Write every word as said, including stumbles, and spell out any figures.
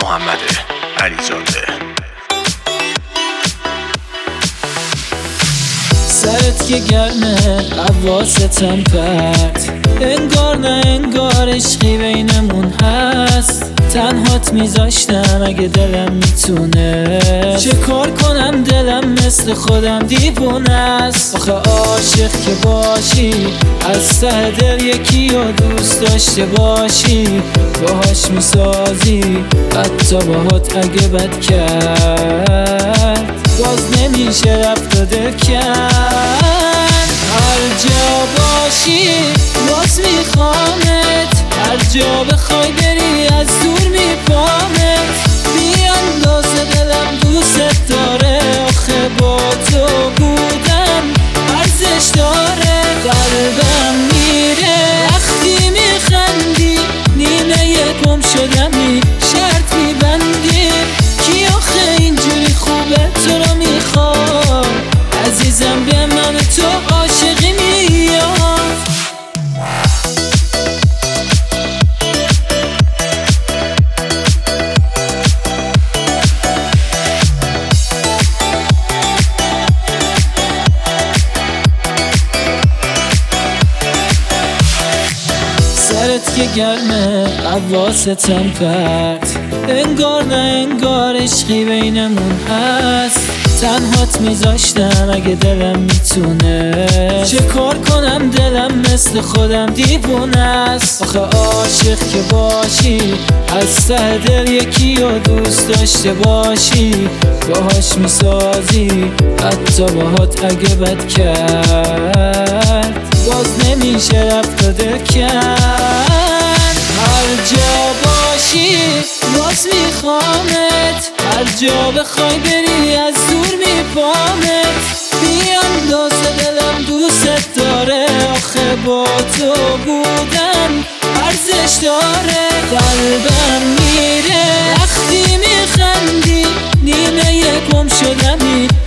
محمد علیزاده. سرت که گرمه حواستم پرت، انگار نه انگار عشقی بینمون هست. تنهات میذاشتم اگه دلم میتونه، چه کار کنم دلم مثل خودم دیوونه است. آخه عاشق که باشی از ته دل یکی رو دوست داشته باشی، باهاش میسازی حتی باهات اگه بد کرد باز نمیشه رفت و دل کرد. هر جا باشی باز میخوامت، هر جا بخوای بری از دور میپامت. بی اندازه دلم دوست داره، آخه با تو بودن ارزش داره. قلبم میره وقتی میخندی، نیمه گم شدمی شرط میبندی. کی آخه اینجوری خوبه تو رو میخواد، عزیزم به من تو عاشقی میاد. سرت که گرمه حواستم پرت، انگار نه انگار عشقی بینمون هست. تنهات میذاشتم اگه دلم میتونه، چه کار کنم دلم مثل خودم دیوونه است. آخه عاشق که باشی از ته دل یکی رو دوست داشته باشی، باهاش میسازی حتی باهات اگه بد کرد باز نمیشه رفت و دل کرد. هر جا باشی باز میخوامت، هر جا بخوای بری از دور میپامت. بی اندازه دلم دوست داره، آخه با تو بودن ارزش داره. قلبم میره وقتی میخندی، نیمه گم شدمی